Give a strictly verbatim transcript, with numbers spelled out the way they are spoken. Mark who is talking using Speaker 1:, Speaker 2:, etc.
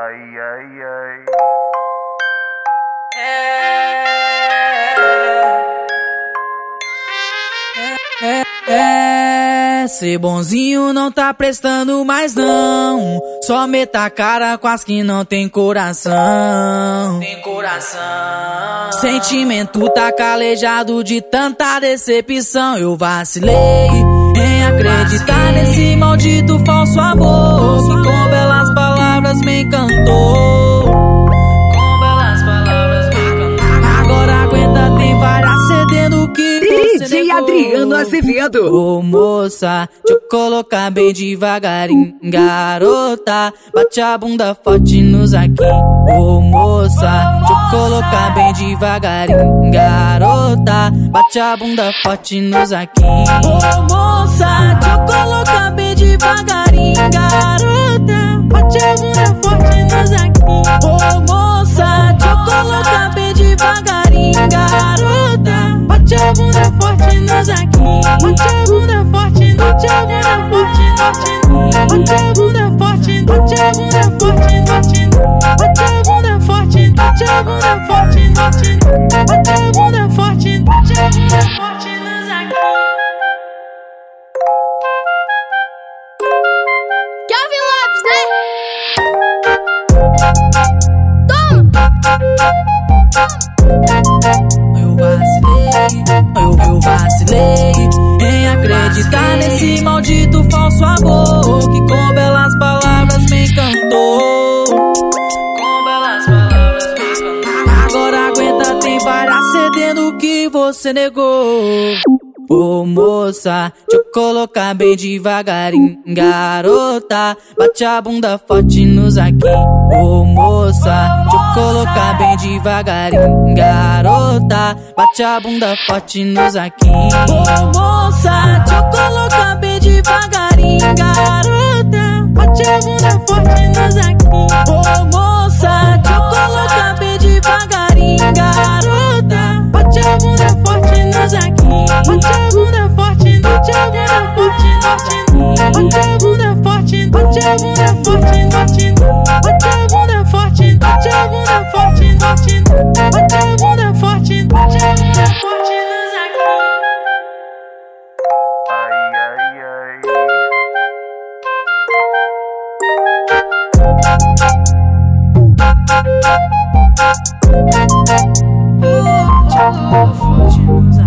Speaker 1: Ai, ai, ai.
Speaker 2: É, é, é, ser bonzinho não tá prestando mais não. Só meta a cara com as que não tem coração. Tem coração. Sentimento tá calejado de tanta decepção. Eu vacilei em acreditar nesse maldito falso amor que com belas palavras me encantou. Com belas palavras me encantou. Agora aguenta, tem várias cedendo que
Speaker 3: D J Adriano Azevedo.
Speaker 2: Ô moça, deixa eu colocar bem devagarinho. Garota, bate a bunda forte nos aqui. Ô moça, deixa eu colocar bem devagarinho. Garota, bate a bunda forte nos aqui. Ô moça, deixa eu colocar bem devagarinho. Garota, bate a bunda forte nos aqui. Ô moça, deixa eu colocar bem devagarinho. Garota, bate a bunda forte nos aqui. Bate a bunda forte, bate a bunda forte, bate a bunda forte, bate a bunda forte, bate a bunda forte, bate a bunda forte, bate a bunda forte, bate a bunda forte nos aqui.
Speaker 4: Calvin Lopes, né?
Speaker 2: Eu vacilei, eu, eu vacilei em acreditar nesse maldito falso amor que com belas palavras me encantou. Com belas palavras me encantou. Agora aguenta, tem várias cedendo que você negou. Ô moça, deixa eu colocar bem devagarinho. Garota, bate a bunda forte nos aqui. Ô moça, deixa eu colocar bem devagarinho. Garota, bate a bunda forte nos aqui. Ô moça, deixa eu colocar bem devagarinho. Garota, bate a bunda forte nos aqui. Ô moça, deixa eu colocar bem devagarinho. Garota, bate a bunda forte nos aqui. Bate a bunda forte, bate a bunda forte, bate a bunda forte, bate a bunda forte, bate a bunda forte, bate a bunda forte, bate a bunda forte, bate a bunda forte nos aqui.
Speaker 1: Ai, ai, ai.
Speaker 2: Bate a bunda forte nos